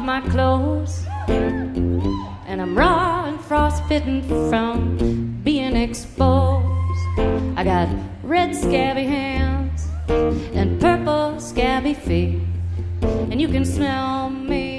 my clothes, and I'm raw and frostbitten from being exposed. I got red scabby hands and purple scabby feet, and you can smell me